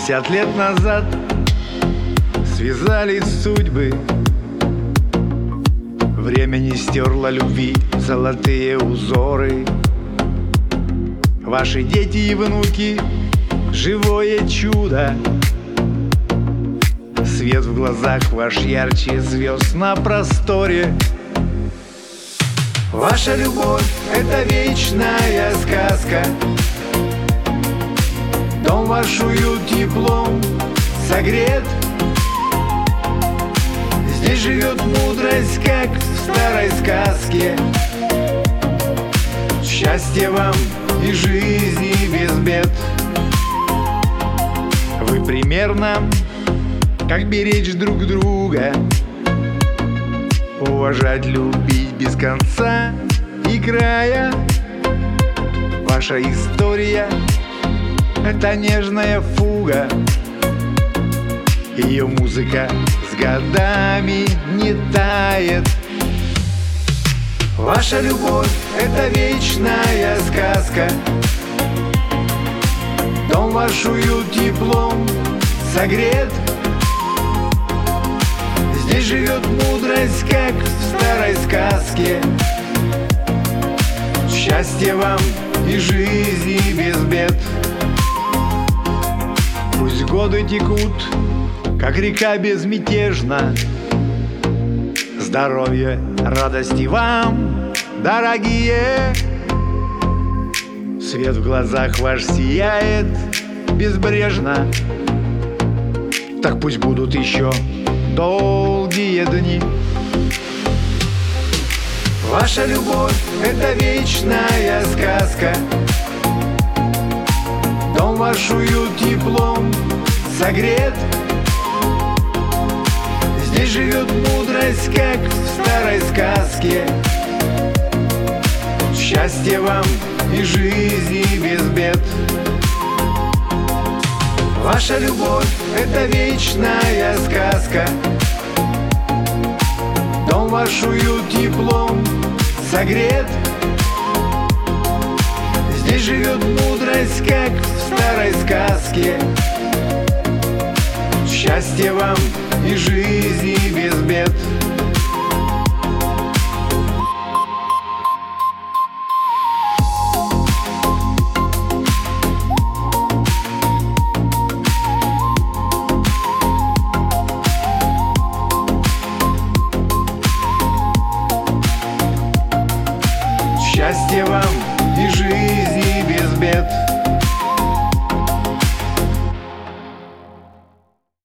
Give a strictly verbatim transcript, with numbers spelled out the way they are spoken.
Пятьдесят лет назад связались судьбы, время не стерло любви золотые узоры. Ваши дети и внуки — живое чудо. Свет в глазах ваш ярче звезд на просторе. Ваша любовь — это вечная сказка. Дом ваш уют теплом согрет. Здесь живет мудрость, как в старой сказке. Счастья вам и жизни без бед. Вы примерно как беречь друг друга, уважать, любить без конца и края. Ваша история — это нежная фуга. Ее музыка с годами не тает. Ваша любовь — это вечная сказка. Дом ваш уют теплом согрет. Здесь живет мудрость, как в старой сказке. Счастья вам и жизни без бед. Пусть годы текут, как река безмятежна. Здоровья, радости вам, дорогие. Свет в глазах ваш сияет безбрежно. Так пусть будут еще долгие дни. Ваша любовь — это вечная сказка. Дом ваш уют теплом согрет. Здесь живет мудрость, как в старой сказке. Счастья вам и жизни без бед. Ваша любовь — это вечная сказка. Дом ваш уют теплом согрет. Здесь живет мудрость, как в старой сказке. Счастья вам и жизни без бед. Счастья вам